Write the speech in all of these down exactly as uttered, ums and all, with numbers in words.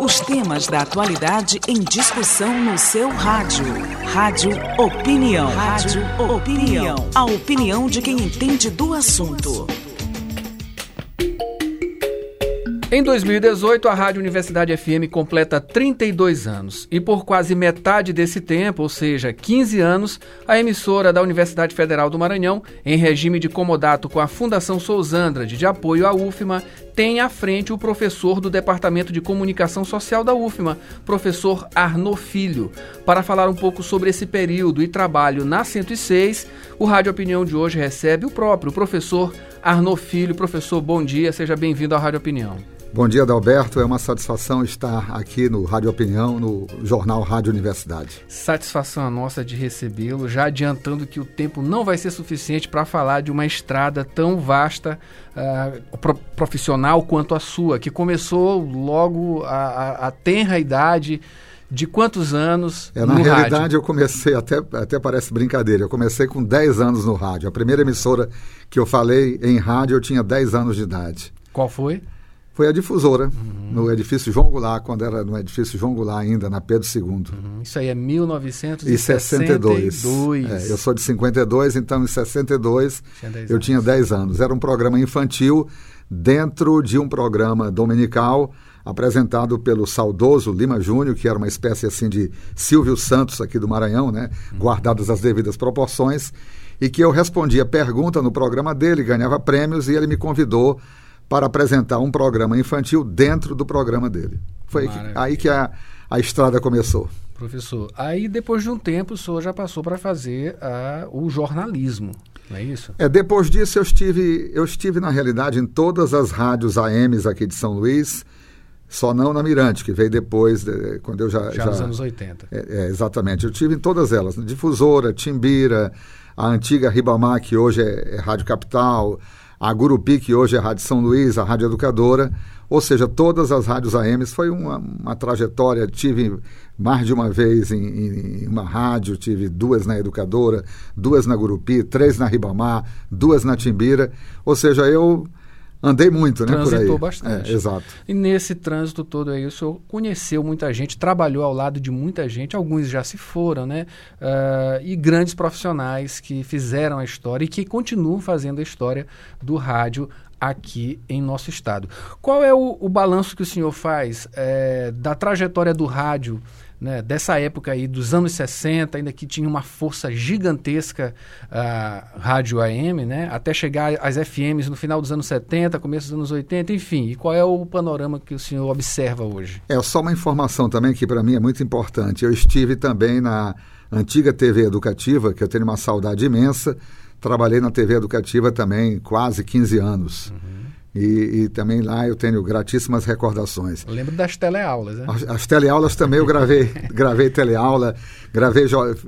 Os temas da atualidade em discussão no seu rádio. Rádio Opinião. Rádio Opinião. A opinião de quem entende do assunto. Em dois mil e dezoito, a Rádio Universidade F M completa trinta e dois anos. E por quase metade desse tempo, ou seja, quinze anos, a emissora da Universidade Federal do Maranhão, em regime de comodato com a Fundação Sousandrade de apoio à U F M A, tem à frente o professor do Departamento de Comunicação Social da U F M A, professor Arnaud Filho. Para falar um pouco sobre esse período e trabalho na cento e seis, o Rádio Opinião de hoje recebe o próprio professor Arnaud Filho. Professor, bom dia, seja bem-vindo à Rádio Opinião. Bom dia, Adalberto. É uma satisfação estar aqui no Rádio Opinião, no jornal Rádio Universidade. Satisfação a nossa de recebê-lo, já adiantando que o tempo não vai ser suficiente para falar de uma estrada tão vasta, uh, pro, profissional quanto a sua, que começou logo a, a, a tenra idade de quantos anos é, na no realidade, rádio? Eu comecei, até, até parece brincadeira, eu comecei com dez anos no rádio. A primeira emissora que eu falei em rádio, eu tinha dez anos de idade. Qual foi? Foi a Difusora, uhum. no edifício João Goulart, quando era no edifício João Goulart ainda, na Pedro segundo. Uhum. Isso aí é mil novecentos e sessenta e dois. É, eu sou de cinquenta e dois, então em sessenta e dois eu anos. tinha dez anos. Era um programa infantil dentro de um programa dominical apresentado pelo saudoso Lima Júnior, que era uma espécie assim de Silvio Santos aqui do Maranhão, né? Uhum. Guardadas as devidas proporções, e que eu respondia pergunta no programa dele, ganhava prêmios, e ele me convidou para apresentar um programa infantil dentro do programa dele. Foi que, aí que a, a estrada começou. Professor, aí depois de um tempo o senhor já passou para fazer uh, o jornalismo, não é isso? É, depois disso eu estive, eu estive na realidade em todas as rádios A Ms aqui de São Luís, só não na Mirante, que veio depois, de, quando eu já... Já, já nos anos oitenta. É, é, exatamente, eu estive em todas elas, Difusora, Timbira, a antiga Ribamar, que hoje é, é Rádio Capital, a Gurupi, que hoje é a Rádio São Luís, a Rádio Educadora, ou seja, todas as rádios A Ms. Foi uma, uma trajetória, tive mais de uma vez em, em uma rádio, tive duas na Educadora, duas na Gurupi, três na Ribamar, duas na Timbira, ou seja, eu andei muito, né, por aí. Transitou bastante. É, exato. E nesse trânsito todo aí, o senhor conheceu muita gente, trabalhou ao lado de muita gente, alguns já se foram, né? Uh, e grandes profissionais que fizeram a história e que continuam fazendo a história do rádio aqui em nosso estado. Qual é o, o balanço que o senhor faz é, da trajetória do rádio, né, dessa época aí, dos anos sessenta, ainda que tinha uma força gigantesca a uh, rádio A M, né, até chegar às F Ms no final dos anos setenta, começo dos anos oitenta, enfim. E qual é o panorama que o senhor observa hoje? É só uma informação também que para mim é muito importante. Eu estive também na antiga T V Educativa, que eu tenho uma saudade imensa. Trabalhei na T V Educativa também quase quinze anos. Uhum. E, e também lá eu tenho gratíssimas recordações. Eu lembro das teleaulas, né? As, as teleaulas também eu gravei, gravei teleaula, gravei jo, eh,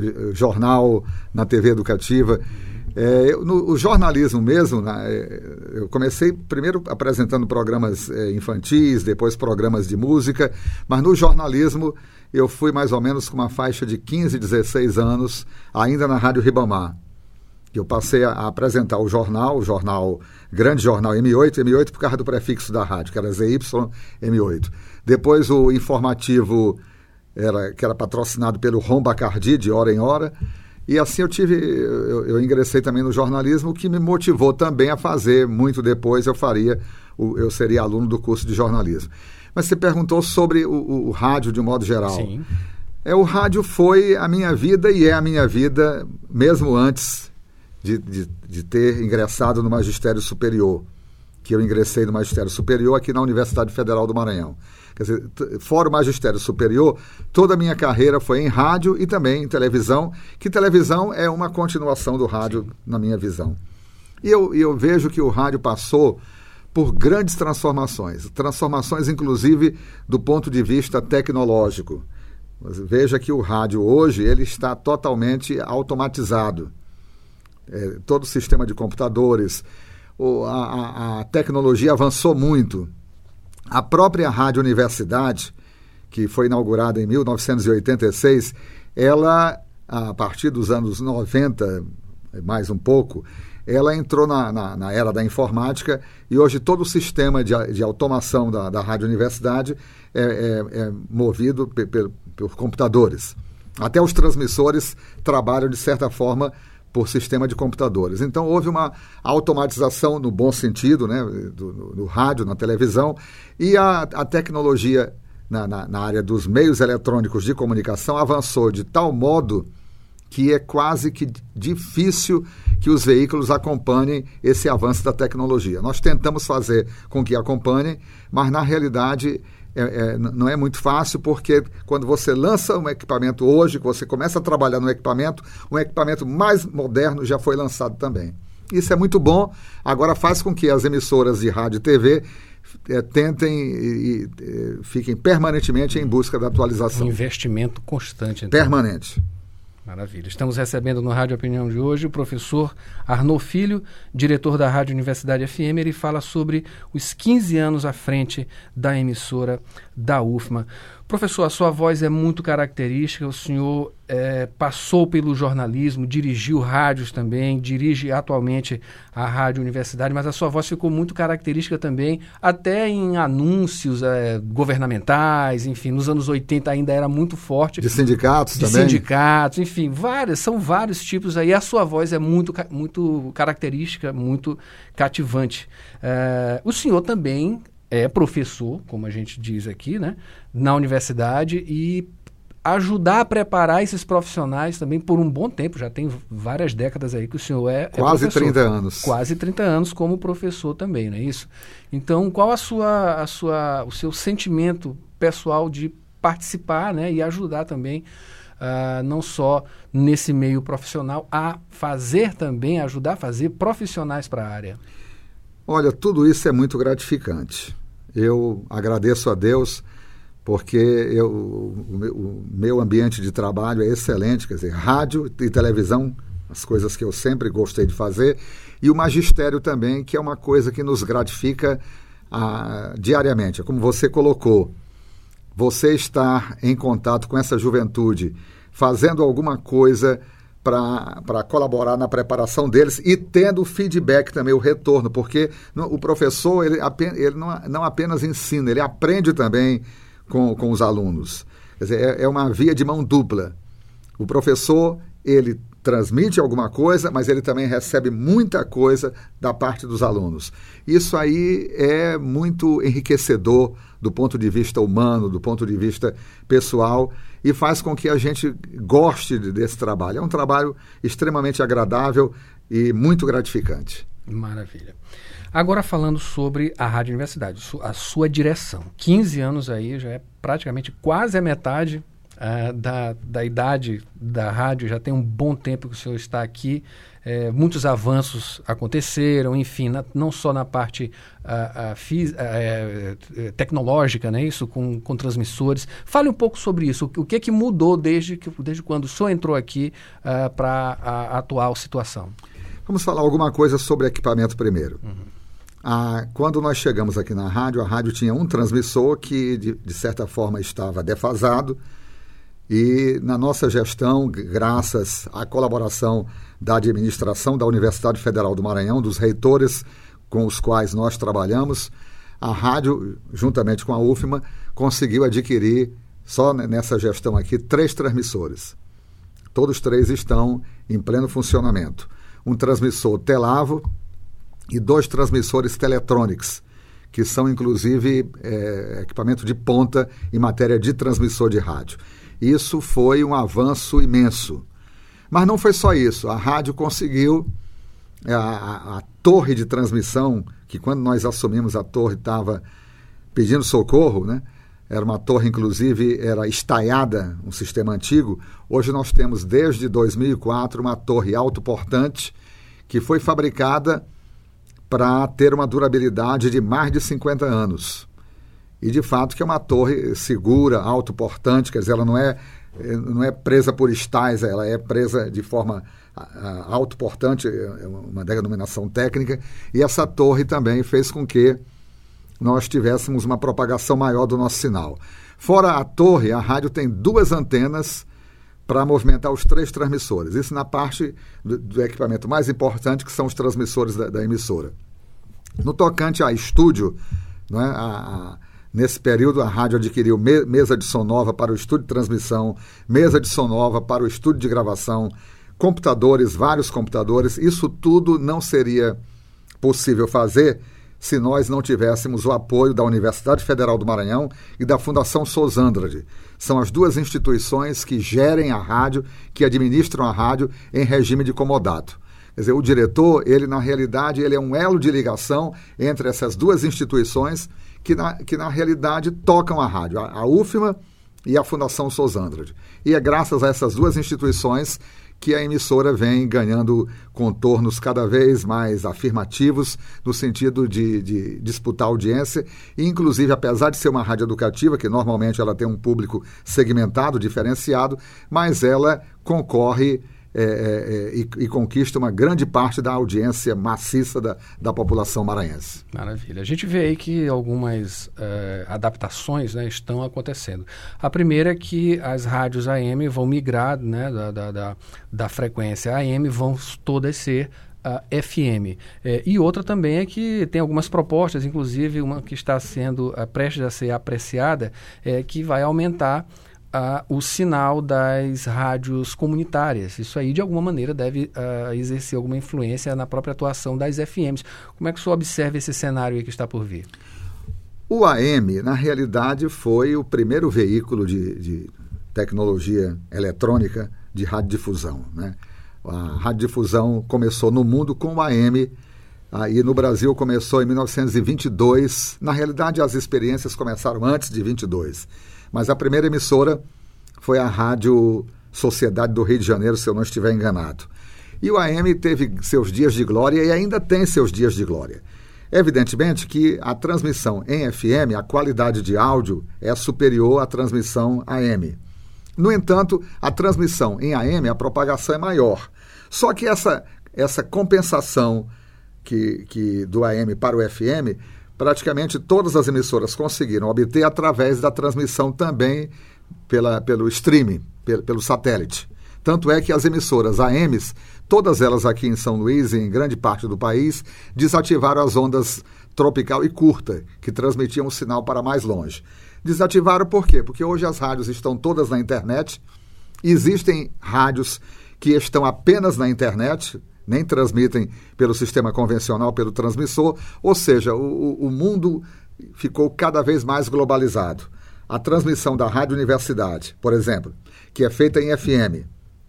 jornal na T V Educativa. É, eu, no o jornalismo mesmo, na, eu comecei primeiro apresentando programas é, infantis, depois programas de música, mas no jornalismo eu fui mais ou menos com uma faixa de quinze, dezesseis anos, ainda na Rádio Ribamar. Eu passei a, a apresentar o jornal, o jornal, grande jornal M oito, M oito por causa do prefixo da rádio, que era Z Y M oito. Depois o informativo, era, que era patrocinado pelo Rom Bacardi, de hora em hora. E assim eu tive, eu, eu ingressei também no jornalismo, o que me motivou também a fazer, muito depois eu faria, o, eu seria aluno do curso de jornalismo. Mas você perguntou sobre o, o, o rádio de um modo geral. Sim. É, o rádio foi a minha vida e é a minha vida mesmo antes De, de, de ter ingressado no Magistério Superior, que eu ingressei no Magistério Superior aqui na Universidade Federal do Maranhão. Quer dizer, t- fora o Magistério Superior, toda a minha carreira foi em rádio e também em televisão, que televisão é uma continuação do rádio, sim, na minha visão. E eu, eu vejo que o rádio passou por grandes transformações, transformações inclusive do ponto de vista tecnológico. Veja que o rádio hoje ele está totalmente automatizado. É, todo o sistema de computadores, o, a, a, a tecnologia avançou muito. A própria Rádio Universidade, que foi inaugurada em mil novecentos e oitenta e seis, ela, a partir dos anos noventa, mais um pouco, ela entrou na, na, na era da informática e hoje todo o sistema de, de automação da, da Rádio Universidade é, é, é movido pe, pe, por computadores. Até os transmissores trabalham, de certa forma, por sistema de computadores. Então, houve uma automatização no bom sentido, né, do, do, do rádio, na televisão, e a, a tecnologia na, na, na área dos meios eletrônicos de comunicação avançou de tal modo que é quase que difícil que os veículos acompanhem esse avanço da tecnologia. Nós tentamos fazer com que acompanhem, mas, na realidade, É, é, não é muito fácil, porque quando você lança um equipamento hoje, que você começa a trabalhar no equipamento, um equipamento mais moderno já foi lançado também. Isso é muito bom. Agora faz com que as emissoras de rádio e T V é, tentem e, e fiquem permanentemente em busca da atualização. Um investimento constante. Então. Permanente. Maravilha. Estamos recebendo no Rádio Opinião de hoje o professor Arnaud Filho, diretor da Rádio Universidade F M. Ele fala sobre os quinze anos à frente da emissora da U F M A. Professor, a sua voz é muito característica, o senhor é, passou pelo jornalismo, dirigiu rádios também, dirige atualmente a Rádio Universidade, mas a sua voz ficou muito característica também, até em anúncios é, governamentais, enfim, nos anos oitenta ainda era muito forte. De sindicatos de também? De sindicatos, enfim, várias, são vários tipos aí. A sua voz é muito, muito característica, muito cativante. É, o senhor também é professor, como a gente diz aqui, né, na universidade, e ajudar a preparar esses profissionais também por um bom tempo. Já tem várias décadas aí que o senhor é, é Quase professor. trinta anos. Quase trinta anos como professor também, não é isso? Então, qual a sua, a sua, o seu sentimento pessoal de participar, né, e ajudar também, uh, não só nesse meio profissional, a fazer também, ajudar a fazer profissionais para a área? Olha, tudo isso é muito gratificante. Eu agradeço a Deus porque eu, o, meu, o meu ambiente de trabalho é excelente, quer dizer, rádio e televisão, as coisas que eu sempre gostei de fazer, e o magistério também, que é uma coisa que nos gratifica ah, diariamente. Como você colocou, você estar em contato com essa juventude, fazendo alguma coisa para colaborar na preparação deles e tendo o feedback também, o retorno, porque no, o professor ele, ele não, não apenas ensina, ele aprende também com, com os alunos. Quer dizer, é, é uma via de mão dupla. O professor, ele transmite alguma coisa, mas ele também recebe muita coisa da parte dos alunos. Isso aí é muito enriquecedor do ponto de vista humano, do ponto de vista pessoal, e faz com que a gente goste desse trabalho. É um trabalho extremamente agradável e muito gratificante. Maravilha. Agora falando sobre a Rádio Universidade, a sua direção. quinze anos aí, já é praticamente quase a metade uh, da, da idade da rádio, já tem um bom tempo que o senhor está aqui. É, muitos avanços aconteceram, enfim, na, não só na parte a, a, fis, a, a, tecnológica, né, isso com, com transmissores. Fale um pouco sobre isso. O, o que é que mudou desde, que, desde quando o senhor entrou aqui uh, para a, a atual situação? Vamos falar alguma coisa sobre equipamento primeiro. Uhum. Ah, quando nós chegamos aqui na rádio, a rádio tinha um transmissor que, de, de certa forma, estava defasado. E na nossa gestão, graças à colaboração da administração da Universidade Federal do Maranhão, dos reitores com os quais nós trabalhamos, a rádio, juntamente com a U F M A, conseguiu adquirir, só nessa gestão aqui, três transmissores. Todos três estão em pleno funcionamento. Um transmissor Telavo e dois transmissores Teletronics, que são, inclusive, é, equipamento de ponta em matéria de transmissor de rádio. Isso foi um avanço imenso. Mas não foi só isso. A rádio conseguiu, a, a, a torre de transmissão, que quando nós assumimos a torre estava pedindo socorro, né? Era uma torre, inclusive, era estaiada, um sistema antigo. Hoje nós temos, desde dois mil e quatro, uma torre autoportante que foi fabricada para ter uma durabilidade de mais de cinquenta anos. E, de fato, que é uma torre segura, autoportante, quer dizer, ela não é, não é presa por estais, ela é presa de forma autoportante, é uma denominação técnica, e essa torre também fez com que nós tivéssemos uma propagação maior do nosso sinal. Fora a torre, a rádio tem duas antenas para movimentar os três transmissores. Isso na parte do, do equipamento mais importante, que são os transmissores da, da emissora. No tocante a estúdio, não é, a, a, nesse período a rádio adquiriu me, mesa de som nova para o estúdio de transmissão, mesa de som nova para o estúdio de gravação, computadores, vários computadores. Isso tudo não seria possível fazer se nós não tivéssemos o apoio da Universidade Federal do Maranhão e da Fundação Souza Andrade. São as duas instituições que gerem a rádio, que administram a rádio em regime de comodato. Quer dizer, o diretor, ele na realidade, ele é um elo de ligação entre essas duas instituições que na, que na realidade tocam a rádio, a, a U F M A e a Fundação Souza Andrade. E é graças a essas duas instituições que a emissora vem ganhando contornos cada vez mais afirmativos no sentido de, de disputar audiência e, inclusive, apesar de ser uma rádio educativa, que normalmente ela tem um público segmentado, diferenciado, mas ela concorre é, é, e, e conquista uma grande parte da audiência maciça da, da população maranhense. Maravilha. A gente vê aí que algumas uh, adaptações, né, estão acontecendo. A primeira é que as rádios A M vão migrar, né, da, da, da, da frequência A M, vão todas ser uh, F M. É, e outra também é que tem algumas propostas, inclusive uma que está sendo uh, prestes a ser apreciada, é, que vai aumentar Uh, o sinal das rádios comunitárias. Isso aí, de alguma maneira, deve uh, exercer alguma influência na própria atuação das F Ms. Como é que o senhor observa esse cenário aí que está por vir? O A M, na realidade, foi o primeiro veículo de, de tecnologia eletrônica de radiodifusão, né? A radiodifusão começou no mundo com o A M, aí no Brasil começou em mil novecentos e vinte e dois. Na realidade, as experiências começaram antes de vinte e dois. Mas a primeira emissora foi a Rádio Sociedade do Rio de Janeiro, se eu não estiver enganado. E o A M teve seus dias de glória e ainda tem seus dias de glória. Evidentemente que a transmissão em F M, a qualidade de áudio é superior à transmissão A M. No entanto, a transmissão em A M, a propagação é maior. Só que essa, essa compensação que, que do A M para o F M, praticamente todas as emissoras conseguiram obter através da transmissão também pela, pelo streaming, pelo, pelo satélite. Tanto é que as emissoras A Ms, todas elas aqui em São Luís e em grande parte do país, desativaram as ondas tropical e curta, que transmitiam o sinal para mais longe. Desativaram por quê? Porque hoje as rádios estão todas na internet, existem rádios que estão apenas na internet, nem transmitem pelo sistema convencional, pelo transmissor, ou seja, o, o mundo ficou cada vez mais globalizado. A transmissão da Rádio Universidade, por exemplo, que é feita em F M,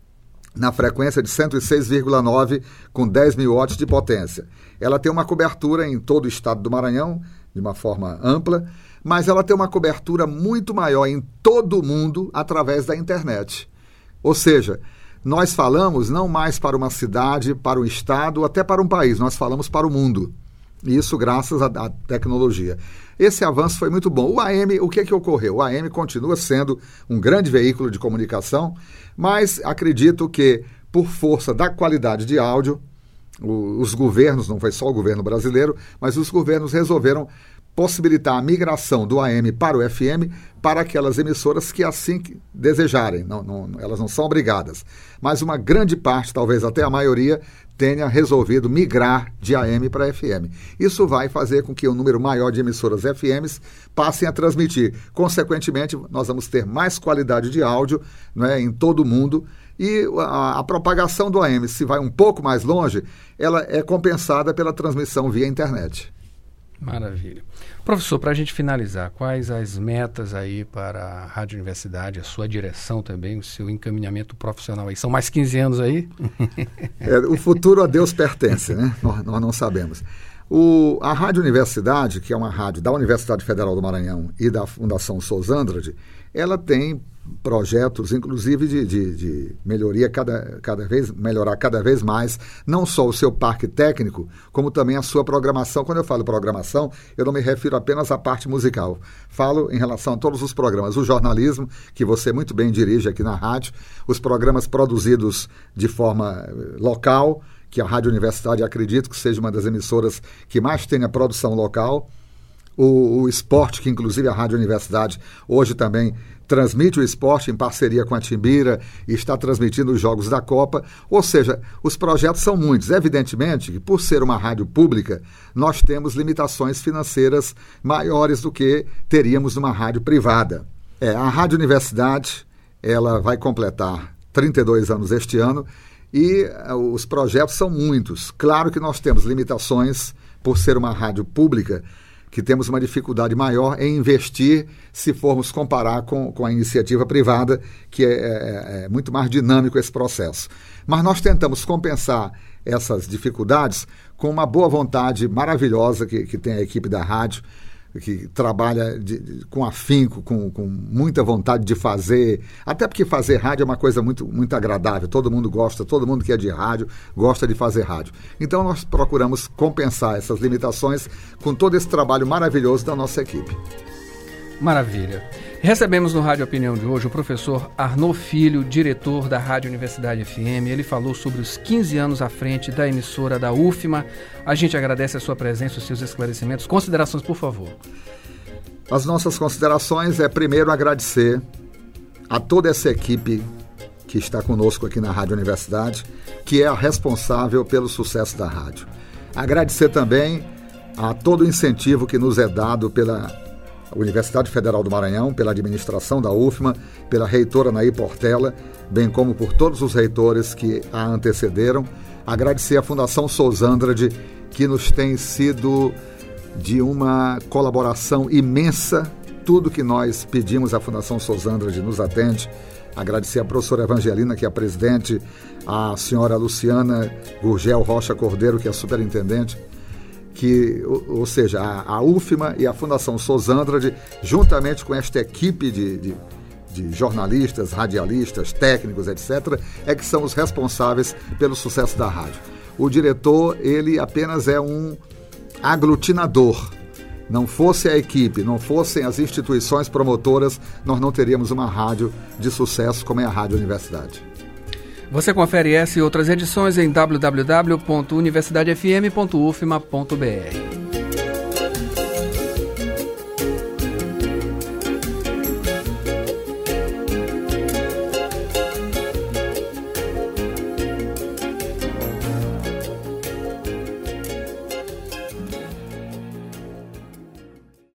na frequência de cento e seis vírgula nove, com dez mil watts de potência. Ela tem uma cobertura em todo o estado do Maranhão, de uma forma ampla, mas ela tem uma cobertura muito maior em todo o mundo através da internet. Ou seja, nós falamos não mais para uma cidade, para um estado, até para um país, nós falamos para o mundo. E isso graças à, à tecnologia. Esse avanço foi muito bom. O A M, o que é que ocorreu? O A M continua sendo um grande veículo de comunicação, mas acredito que, por força da qualidade de áudio, o, os governos, não foi só o governo brasileiro, mas os governos resolveram possibilitar a migração do A M para o F M para aquelas emissoras que assim desejarem. Não, não, elas não são obrigadas. Mas uma grande parte, talvez até a maioria, tenha resolvido migrar de A M para F M. Isso vai fazer com que um número maior de emissoras F Ms passem a transmitir. Consequentemente, nós vamos ter mais qualidade de áudio, não é, em todo o mundo. E a, a propagação do A M, se vai um pouco mais longe, ela é compensada pela transmissão via internet. Maravilha. Professor, para a gente finalizar, quais as metas aí para a Rádio Universidade, a sua direção também, o seu encaminhamento profissional aí? São mais quinze anos aí? É, o futuro a Deus pertence, né? Nós, nós não sabemos. O, a Rádio Universidade, que é uma rádio da Universidade Federal do Maranhão e da Fundação Souza Andrade, ela tem projetos, inclusive, de, de, de melhoria cada, cada vez, melhorar cada vez mais, não só o seu parque técnico, como também a sua programação. Quando eu falo programação, eu não me refiro apenas à parte musical. Falo em relação a todos os programas. O jornalismo, que você muito bem dirige aqui na rádio, os programas produzidos de forma local, que a Rádio Universidade, acredito que seja uma das emissoras que mais tem a produção local, o, o esporte, que inclusive a Rádio Universidade hoje também transmite o esporte em parceria com a Timbira e está transmitindo os Jogos da Copa. Ou seja, os projetos são muitos. Evidentemente que, por ser uma rádio pública, nós temos limitações financeiras maiores do que teríamos numa rádio privada. É, a Rádio Universidade, ela vai completar trinta e dois anos este ano e uh, os projetos são muitos. Claro que nós temos limitações por ser uma rádio pública, que temos uma dificuldade maior em investir se formos comparar com, com a iniciativa privada, que é, é, é muito mais dinâmico esse processo. Mas nós tentamos compensar essas dificuldades com uma boa vontade maravilhosa que, que tem a equipe da rádio, que trabalha de, de, com afinco, com, com muita vontade de fazer, até porque fazer rádio é uma coisa muito, muito agradável, todo mundo gosta, todo mundo que é de rádio gosta de fazer rádio. Então nós procuramos compensar essas limitações com todo esse trabalho maravilhoso da nossa equipe. Maravilha. Recebemos no Rádio Opinião de hoje o professor Arnaud Filho, diretor da Rádio Universidade F M. Ele falou sobre os quinze anos à frente da emissora da U F M A. A gente agradece a sua presença, os seus esclarecimentos. Considerações, por favor. As nossas considerações é, primeiro, agradecer a toda essa equipe que está conosco aqui na Rádio Universidade, que é a responsável pelo sucesso da rádio. Agradecer também a todo o incentivo que nos é dado pela Universidade Federal do Maranhão, pela administração da U F M A, pela reitora Naí Portela, bem como por todos os reitores que a antecederam. Agradecer à Fundação Souza Andrade, que nos tem sido de uma colaboração imensa. Tudo que nós pedimos, a Fundação Souza Andrade nos atende. Agradecer à professora Evangelina, que é a presidente, a senhora Luciana Gurgel Rocha Cordeiro, que é a superintendente, que, ou, ou seja, a, a U F M A e a Fundação Souza Andrade, juntamente com esta equipe de, de, de jornalistas, radialistas, técnicos, etcétera, é que são os responsáveis pelo sucesso da rádio. O diretor, ele apenas é um aglutinador. Não fosse a equipe, não fossem as instituições promotoras, nós não teríamos uma rádio de sucesso como é a Rádio Universidade. Você confere essa e outras edições em w w w ponto universidade f m ponto u f m a ponto b r.